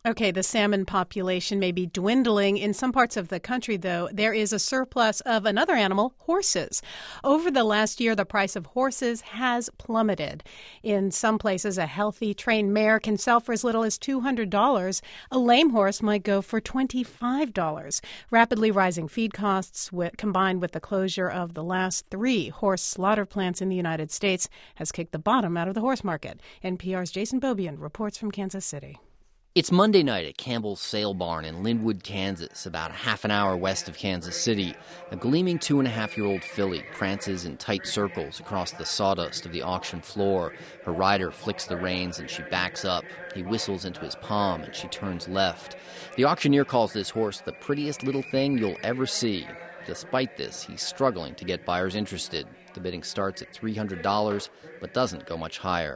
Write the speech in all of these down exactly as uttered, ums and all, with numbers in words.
Okay, the salmon population may be dwindling. In some parts of the country, though, there is a surplus of another animal, horses. Over the last year, the price of horses has plummeted. In some places, a healthy, trained mare can sell for as little as two hundred dollars. A lame horse might go for twenty-five dollars. Rapidly rising feed costs, with, combined with the closure of the last three horse slaughter plants in the United States, has kicked the bottom out of the horse market. N P R's Jason Beaubien reports from Kansas City. It's Monday night at Campbell's Sale Barn in Linwood, Kansas, about a half an hour west of Kansas City. A gleaming two-and-a-half-year-old filly prances in tight circles across the sawdust of the auction floor. Her rider flicks the reins and she backs up. He whistles into his palm and she turns left. The auctioneer calls this horse the prettiest little thing you'll ever see. Despite this, he's struggling to get buyers interested. The bidding starts at three hundred dollars, but doesn't go much higher.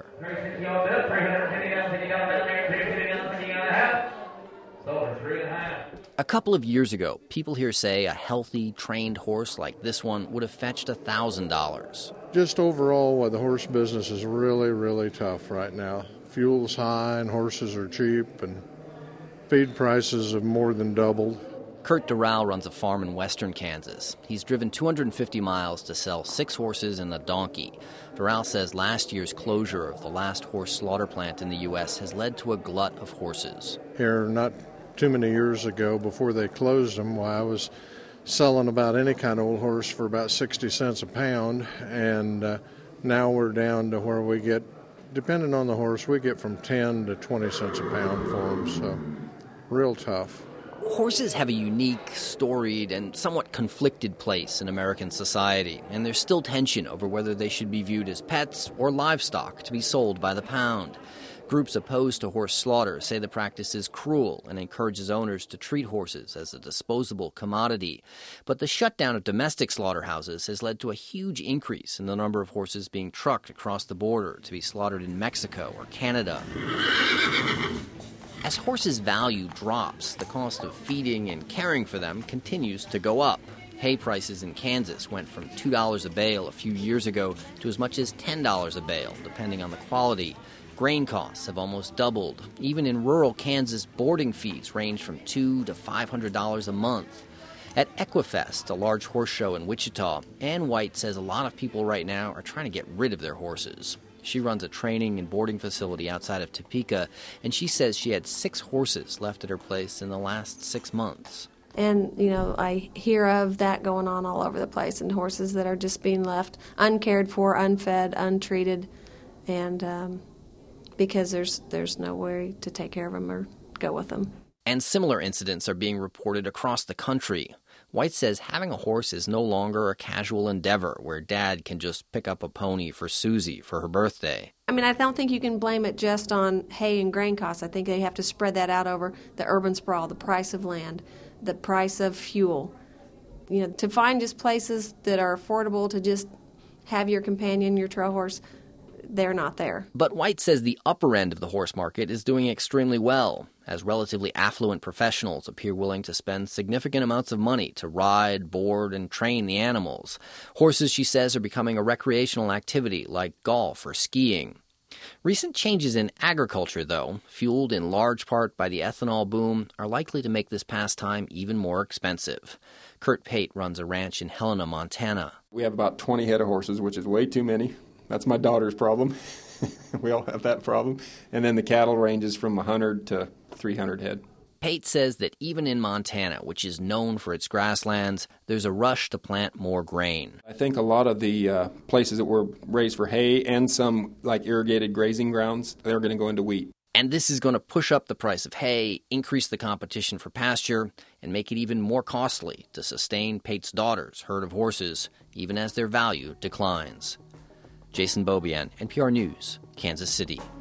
A couple of years ago, people here say a healthy, trained horse like this one would have fetched one thousand dollars. Just overall, well, the horse business is really, really tough right now. Fuel's high and horses are cheap, and feed prices have more than doubled. Kurt Doral runs a farm in western Kansas. He's driven two hundred fifty miles to sell six horses and a donkey. Doral says last year's closure of the last horse slaughter plant in the U S has led to a glut of horses. Here, not too many years ago, before they closed them, well, I was selling about any kind of old horse for about sixty cents a pound, and uh, now we're down to where we get, depending on the horse, we get from ten to twenty cents a pound for them, so real tough. Horses have a unique, storied, and somewhat conflicted place in American society, and there's still tension over whether they should be viewed as pets or livestock to be sold by the pound. Groups opposed to horse slaughter say the practice is cruel and encourages owners to treat horses as a disposable commodity. But the shutdown of domestic slaughterhouses has led to a huge increase in the number of horses being trucked across the border to be slaughtered in Mexico or Canada. As horses' value drops, the cost of feeding and caring for them continues to go up. Hay prices in Kansas went from two dollars a bale a few years ago to as much as ten dollars a bale, depending on the quality. Grain costs have almost doubled. Even in rural Kansas, boarding fees range from two hundred to five hundred dollars a month. At Equifest, a large horse show in Wichita, Ann White says a lot of people right now are trying to get rid of their horses. She runs a training and boarding facility outside of Topeka, and she says she had six horses left at her place in the last six months. And, you know, I hear of that going on all over the place, and horses that are just being left uncared for, unfed, untreated, and um, because there's there's no way to take care of them or go with them. And similar incidents are being reported across the country. White says having a horse is no longer a casual endeavor where Dad can just pick up a pony for Susie for her birthday. I mean, I don't think you can blame it just on hay and grain costs. I think they have to spread that out over the urban sprawl, the price of land, the price of fuel. You know, to find just places that are affordable to just have your companion, your trail horse, they're not there. But White says the upper end of the horse market is doing extremely well, as relatively affluent professionals appear willing to spend significant amounts of money to ride, board, and train the animals. Horses, she says, are becoming a recreational activity like golf or skiing. Recent changes in agriculture, though, fueled in large part by the ethanol boom, are likely to make this pastime even more expensive. Kurt Pate runs a ranch in Helena, Montana. We have about twenty head of horses, which is way too many. That's my daughter's problem. We all have that problem. And then the cattle ranges from one hundred to three hundred head. Pate says that even in Montana, which is known for its grasslands, there's a rush to plant more grain. I think a lot of the uh, places that were raised for hay and some like irrigated grazing grounds, they're going to go into wheat. And this is going to push up the price of hay, increase the competition for pasture, and make it even more costly to sustain Pate's daughter's herd of horses, even as their value declines. Jason Beaubien, N P R News, Kansas City.